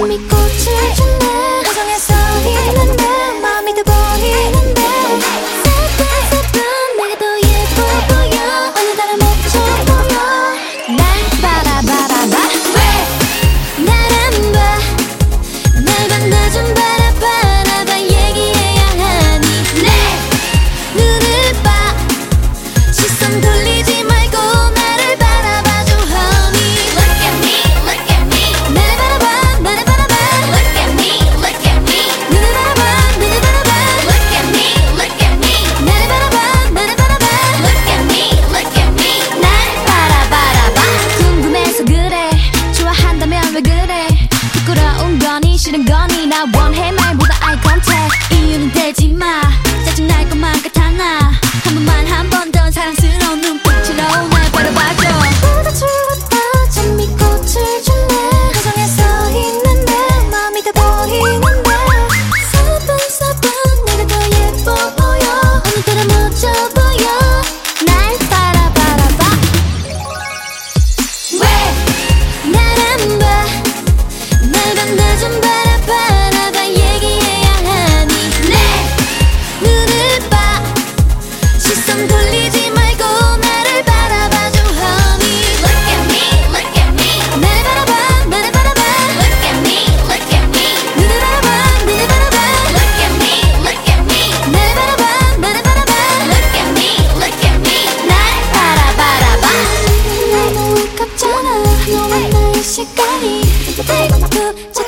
이미 꽃을 줬네. 표정에서 있는 내 마음이 더 보이는데 사뿐사뿐 내가 더 예뻐 보여. 오늘따라 멋져 보여. 날 바라봐봐. 왜 날 안 봐. 날 만나 좀 바라봐 얘기해야 하니 내 눈을 봐. 시선 돌리지 말고 나를 바라봐줘 honey. Look at me, look at me. 나를 바라봐, 나를 바라봐. Look at me, look at me. 눈을 바라봐, 눈을 바라봐. Look at me, look at me. 나를 바라봐, 나를 바라봐. Look at me, look at me. 날 바라봐봐. 궁금해서 그래. 좋아한다면 왜 그래. 부끄러운 거니 싫은 거니 나 원해 말보다 eye contact. 이유는 되지 마. 짜증날 것만 같아 나. 한 번 더 사랑스러운 눈빛으로 날 바라봐줘. 보다 좋았다 장미 꽃을 줬네. 표정에서 있는 내 마음이 더 보이는데 사뿐사뿐 내가 더 예뻐 보여. 오늘따라 멋져 보여. 날 바라봐봐. 왜 날 안 봐. 날 만나 좀 바라봐 얘기해야 하니 내 눈을 봐. 시선 돌리지 말고 나를 바라봐줘 honey. Look at me, look at me. 나를 바라봐, 나를 바라봐. Look at me, look at me. 눈을 바라봐, 눈을 바라봐. Look at me, look at me. 나를 바라봐, 나를 바라봐. Look at me, look at me. 날 바라봐봐. 너무 아깝잖아 너와 나의 시간이.